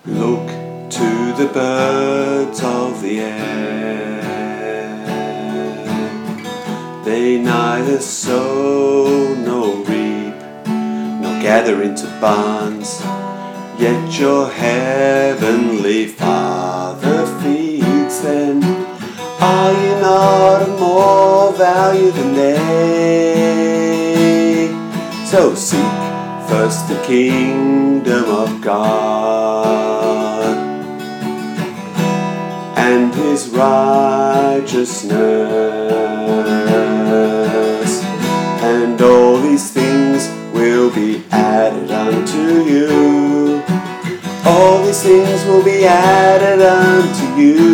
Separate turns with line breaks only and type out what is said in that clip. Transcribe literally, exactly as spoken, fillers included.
Look to the birds of the air. They neither sow nor reap, nor gather into barns, yet your heavenly Father feeds them. Are you not of more value than they? So seek first the kingdom of God and His righteousness, and all these things will be added unto you. All these things will be added unto you.